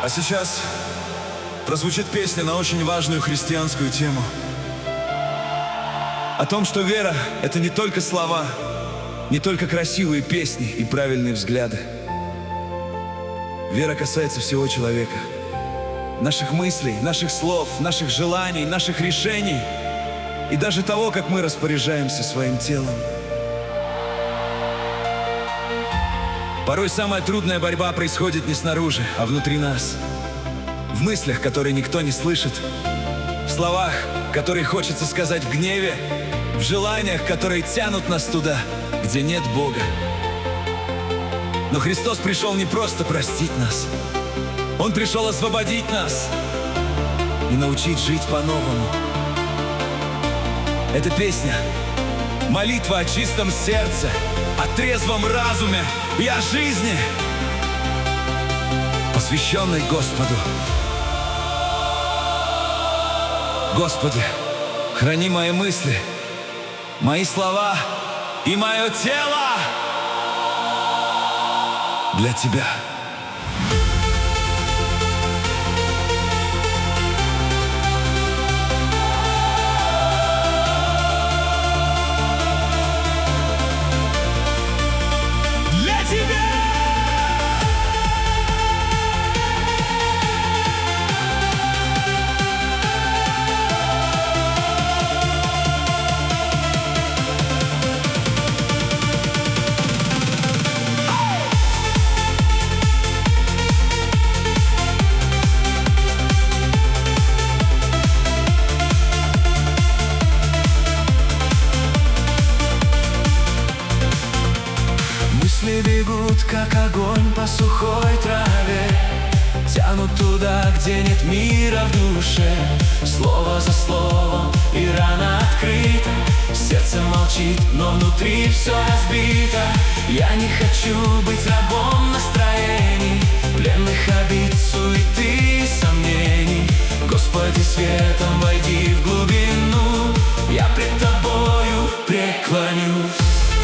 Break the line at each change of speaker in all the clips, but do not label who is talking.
А сейчас прозвучит песня на очень важную христианскую тему. О том, что вера — это не только слова, не только красивые песни и правильные взгляды. Вера касается всего человека. Наших мыслей, наших слов, наших желаний, наших решений и даже того, как мы распоряжаемся своим телом. Порой самая трудная борьба происходит не снаружи, а внутри нас. В мыслях, которые никто не слышит, в словах, которые хочется сказать в гневе, в желаниях, которые тянут нас туда, где нет Бога. Но Христос пришел не просто простить нас. Он пришел освободить нас и научить жить по-новому. Эта песня — молитва о чистом сердце, о трезвом разуме и о жизни, посвященной Господу. Господи, храни мои мысли, мои слова и мое тело для Тебя.
Мысли бегут, как огонь по сухой траве, тянут туда, где нет мира в душе. Слово за словом, и рана открыта. Сердце молчит, но внутри все разбито. Я не хочу быть рабом настроений, пленных обид, суеты и сомнений. Господи, светом войди в глубину, я пред Тобою преклонюсь.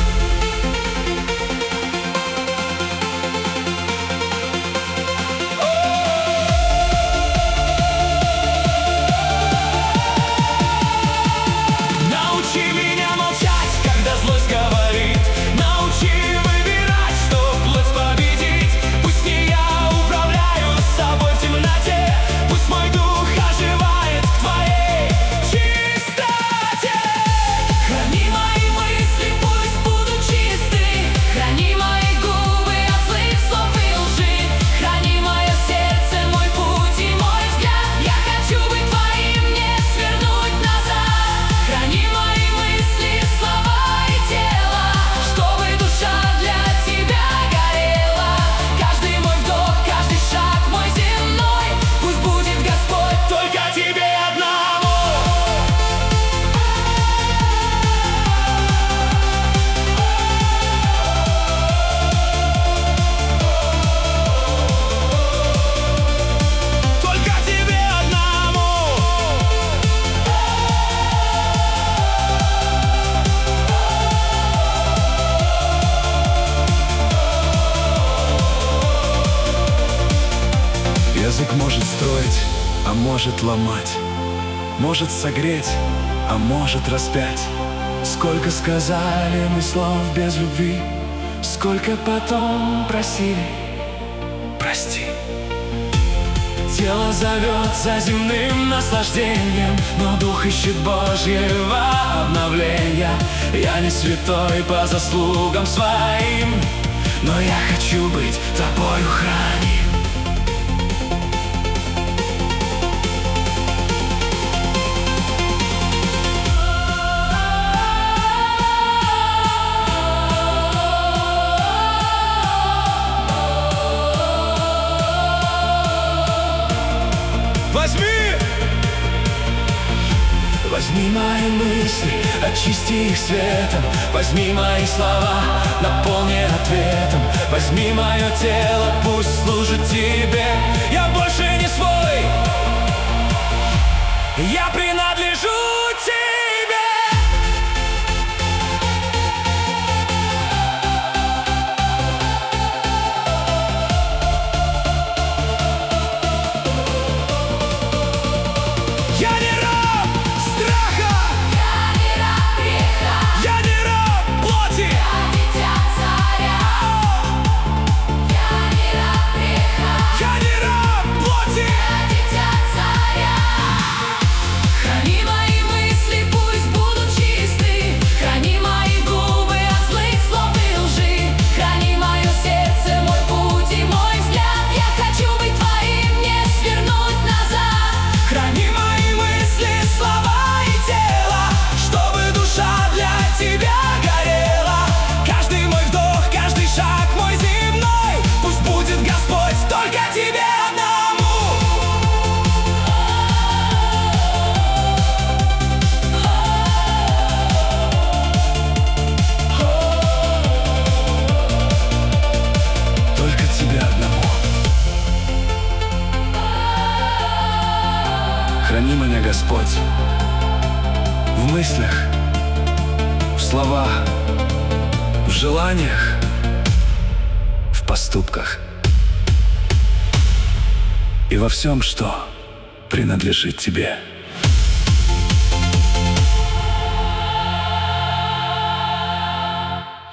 Язык может строить, а может ломать, может согреть, а может распять.
Сколько сказали мы слов без любви, сколько потом просили прости. Тело зовет за земным наслаждением, но дух ищет Божьего обновления. Я не святой по заслугам своим, но я хочу быть Тобою храним. Возьми мои мысли, очисти их светом. Возьми мои слова, наполни ответом. Возьми мое тело, пусть служит Тебе. Я больше не свой, я принадлежу Тебе.
Храни меня, Господь, в мыслях, в словах, в желаниях, в поступках и во всем, что принадлежит Тебе.